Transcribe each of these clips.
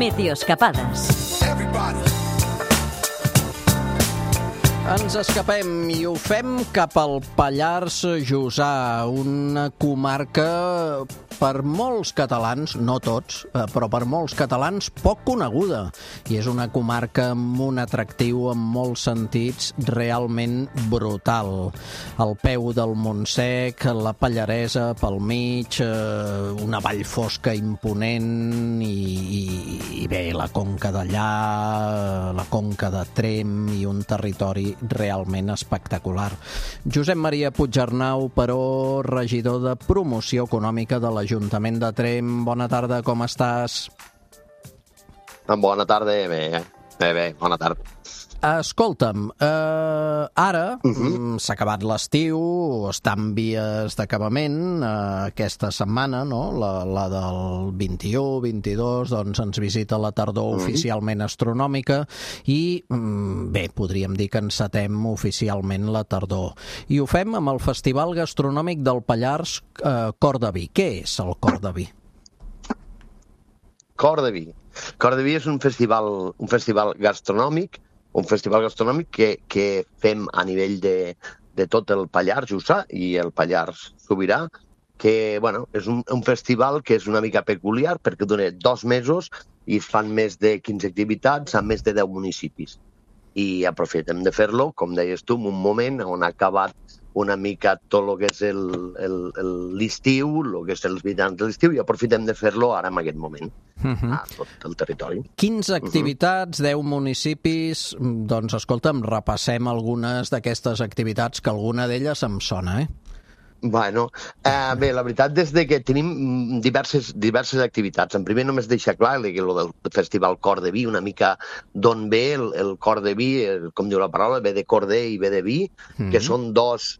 Meteoescapades. Ens escapem i ho fem cap al Pallars Jussà, una comarca per molts catalans, no tots, però per molts catalans poc coneguda. I és una comarca amb un atractiu en molts sentits realment brutal. Al peu del Montsec, la Pallaresa pel mig, una vall fosca imponent i bé, la Conca d'allà, la Conca de Tremp i un territori realment espectacular. Josep Maria Puigarnau, però regidor de Promoció Econòmica de l'Ajuntament de Tremp. Bona tarda, com estàs? Bona tarda, bé, bona tarda. Escolta'm, ara s'ha acabat l'estiu, està en vies d'acabament aquesta setmana, no? La del 21, 22, doncs ens visita la tardor oficialment astronòmica i, bé, podríem dir que encetem oficialment la tardor. I ho fem amb el Festival Gastronòmic del Pallars Cor de Vi. Què és el Cor de Vi? Cor de Vi. Cor de Vi és un festival gastronòmic, que fem a nivell de tot el Pallars Jussà i el Pallars Sobirà, que bueno, és un festival que és una mica peculiar perquè dura 2 mesos i es fan més de 15 activitats a més de 10 municipis. I aprofitem de fer-lo, com deies tu, en un moment on ha acabat una mica tot el que és l'estiu, el que és els visitants de l'estiu, i aprofitem de fer-lo ara en aquest moment, a tot el territori. 15 activitats, 10 municipis, doncs escolta'm, repassem algunes d'aquestes activitats, que alguna d'elles em sona, Bueno, bé, la veritat és que tenim diverses activitats. En primer només deixar clar que el del Festival Cor de Vi, una mica d'on ve el Cor de Vi, com diu la paraula, ve de corder i ve de vi, que són dos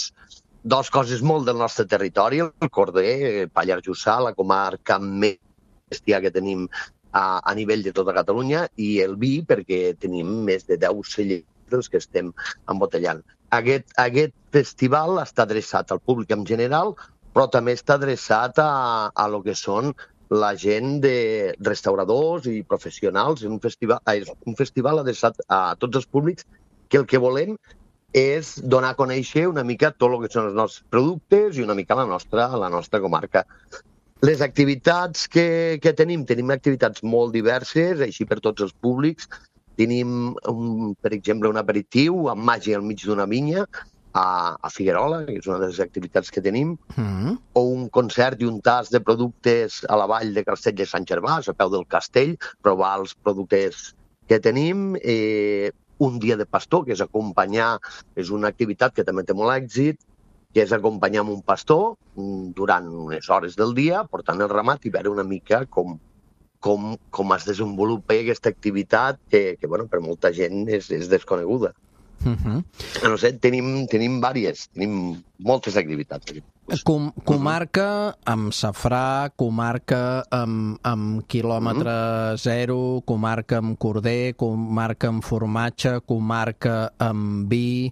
coses molt del nostre territori. El corder, Pallars Jussà, la comarca més bèstia que tenim a nivell de tota Catalunya, i el vi, perquè tenim més de 10 cellers que estem embotellant. Aquest festival està adreçat al públic en general, però també està adreçat a lo que són la gent de restauradors i professionals. És un festival adreçat a tots els públics, que el que volem és donar a conèixer una mica tot el que són els nostres productes i una mica la nostra comarca. Les activitats que tenim activitats molt diverses, així per tots els públics. Tenim, per exemple, un aperitiu amb màgia al mig d'una vinya a Figuerola, que és una de les activitats que tenim, o un concert i un tast de productes a la vall de Castell de Sant Gervàs, a peu del castell, provar els productes que tenim. Un dia de pastor, que és acompanyar, és una activitat que també té molt èxit, que és acompanyar amb un pastor durant unes hores del dia, portant el ramat i veure una mica com es desenvolupa aquesta activitat que bueno, per molta gent és desconeguda. No sé, tenim moltes activitats. Comarca amb safrà, comarca amb quilòmetre zero, comarca amb corder, comarca amb formatge, comarca amb vi,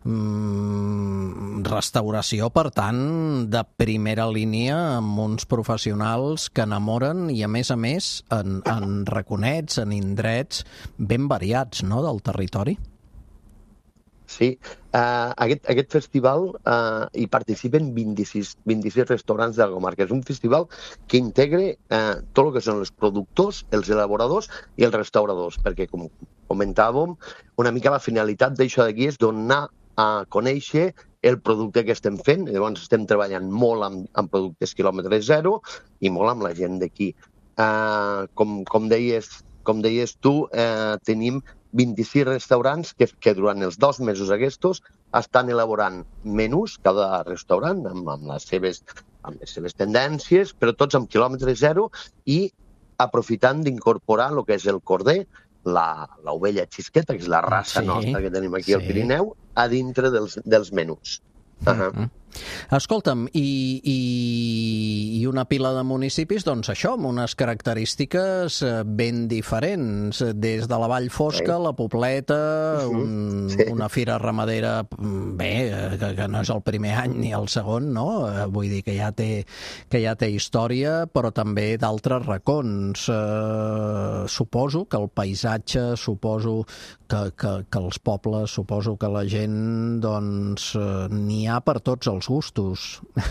restauració, per tant, de primera línia, amb uns professionals que enamoren i, a més, en raconets, en indrets ben variats, no?, del territori. Sí, aquest festival hi participen 26 restaurants de la comarca. És un festival que integra tot el que són els productors, els elaboradors i els restauradors, perquè, com comentàvem, una mica la finalitat d'això d'aquí és donar a conèixer el producte que estem fent. Llavors estem treballant molt amb productes quilòmetre zero i molt amb la gent d'aquí. Com deies tu, tenim 26 restaurants que durant els 2 mesos aquests estan elaborant menús, cada restaurant, amb les seves tendències, però tots amb quilòmetre zero i aprofitant d'incorporar el que és el corder, l'ovella xisqueta, que és la raça nostra que tenim aquí al Pirineu, a dintre dels menús. Escolta'm, i una pila de municipis, doncs això, amb unes característiques ben diferents, des de la Vall Fosca, la Pobleta, una fira ramadera, bé, que no és el primer any ni el segon, no? Vull dir que ja té història, però també d'altres racons. Suposo que el paisatge, suposo que els pobles, suposo que la gent, doncs, n'hi ha per tots els gustos.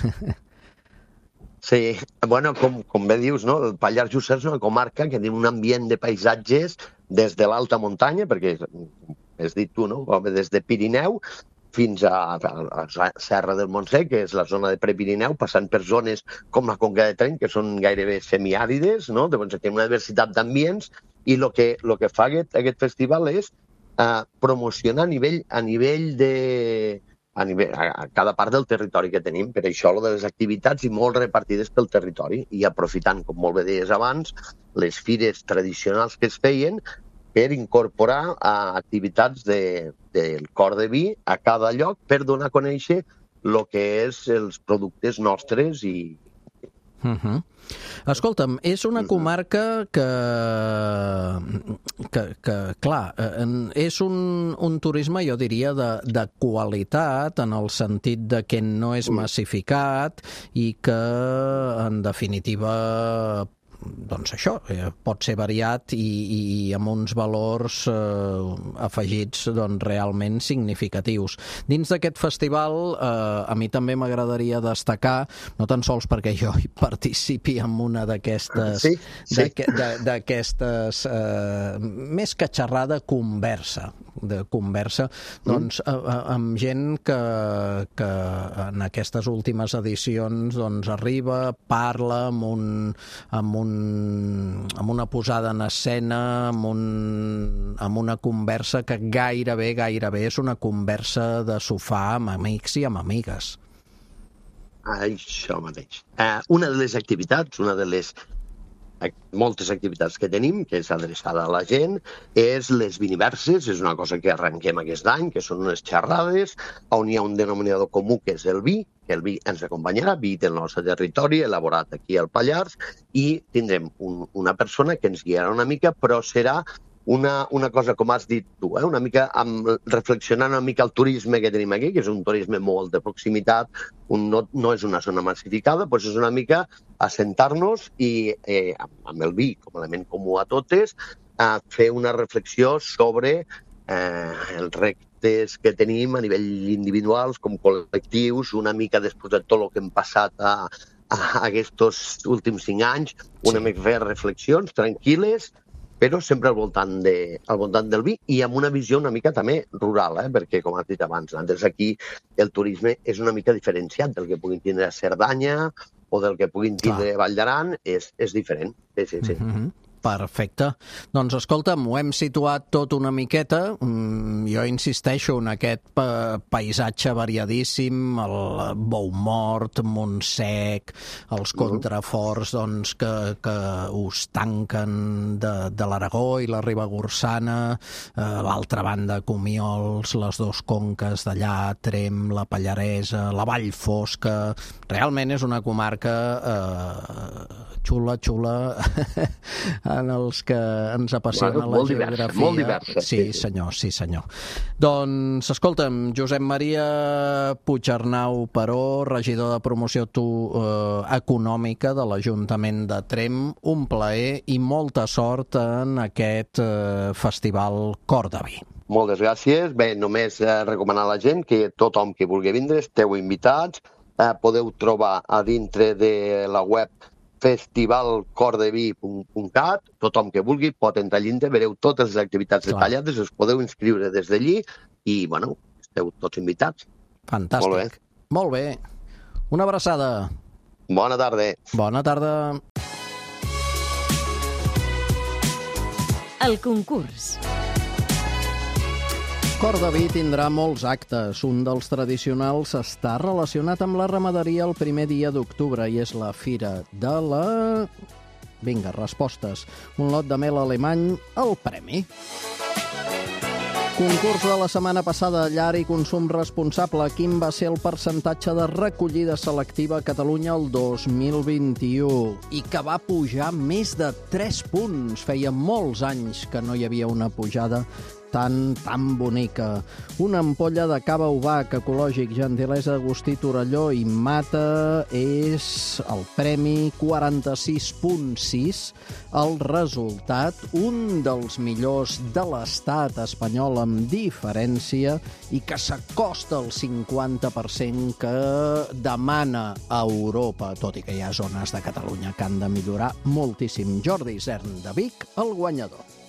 Sí, bueno, com bé dius, no? El Pallars Jussà és una comarca que té un ambient de paisatges des de l'alta muntanya, perquè has dit tu, no? Des de Pirineu fins a la Serra del Montsec, que és la zona de Prepirineu, passant per zones com la Conca de Tremp, que són gairebé semiàrides, no? Llavors té una diversitat d'ambients, i el que fa aquest festival és promocionar a cada part del territori que tenim, per això de les activitats i molt repartides pel territori, i aprofitant, com molt bé deies abans, les fires tradicionals que es feien per incorporar activitats del cor de vi a cada lloc per donar a conèixer el que és els productes nostres i... Escolta'm, és una comarca que clar, és un turisme, jo diria, de qualitat, en el sentit de que no és massificat i que, en definitiva, doncs això, pot ser variat i amb uns valors afegits doncs, realment significatius. Dins d'aquest festival, a mi també m'agradaria destacar, no tan sols perquè jo hi participi en una d'aquestes, més que xerrada, conversa, doncs amb gent que en aquestes últimes edicions doncs arriba, parla amb una posada en escena, amb una conversa que gairebé és una conversa de sofà amb amics i amb amigues. Això mateix. Una de les activitats, moltes activitats que tenim, que és adreçada a la gent, és les viniverses, és una cosa que arrenquem aquest any, que són unes xerrades on hi ha un denominador comú, que és el vi, que el vi ens acompanyarà, vi del nostre territori, elaborat aquí al Pallars, i tindrem una persona que ens guiarà una mica, però serà una cosa, com has dit tu, una mica reflexionant una mica el turisme que tenim aquí, que és un turisme molt de proximitat, no és una zona massificada, doncs és una mica assentar-nos i, amb el vi com a element comú a totes, fer una reflexió sobre els reptes que tenim a nivell individuals com col·lectius, una mica després de tot el que hem passat a aquests últims 5 anys, una mica fer reflexions tranquil·les, però sempre al voltant del vi i amb una visió una mica també rural, perquè, com has dit abans, nosaltres aquí el turisme és una mica diferenciat del que puguin tindre a Cerdanya o del que puguin tindre a Vall d'Aran, és diferent. Sí. Perfecte. Doncs escolta'm, ho hem situat tot una miqueta. Jo insisteixo en aquest paisatge variadíssim, el Bou Mort, Montsec, els contraforts doncs, que us tanquen de l'Aragó i la Ribagorçana, l'altra banda Comiols, les dues conques d'allà, Tremp, la Pallaresa, la Vall Fosca. Realment és una comarca xula, en els que ens apassiona la geografia. Molt diversa. Sí, senyor. Doncs, escolta'm, Josep Maria Puigarnau Peró, regidor de promoció econòmica de l'Ajuntament de Tremp, un plaer i molta sort en aquest festival Cor de Vi. Moltes gràcies. Bé, només recomanar a la gent que tothom que vulgui vindre esteu invitats. Podeu trobar a dintre de la web festivalcordevi.cat, tothom que vulgui pot entrar a dintre, veureu totes les activitats detallades, us podeu inscriure des d'allí i, bueno, esteu tots invitats. Fantàstic. Molt bé. Una abraçada. Bona tarda. Bona tarda. El concurs. Cor de Vi tindrà molts actes. Un dels tradicionals està relacionat amb la ramaderia el primer dia d'octubre i és la Fira de la... Vinga, respostes. Un lot de mel alemany, el premi. Concurs de la setmana passada, llar i consum responsable. Quin va ser el percentatge de recollida selectiva a Catalunya el 2021? I que va pujar més de 3 punts. Feia molts anys que no hi havia una pujada tan bonica. Una ampolla de cava Ubac ecològic, gentilesa Agustí Torelló i Mata, és el premi 46.6. El resultat, un dels millors de l'estat espanyol amb diferència i que s'acosta al 50% que demana a Europa, tot i que hi ha zones de Catalunya que han de millorar moltíssim. Jordi Isern de Vic, el guanyador.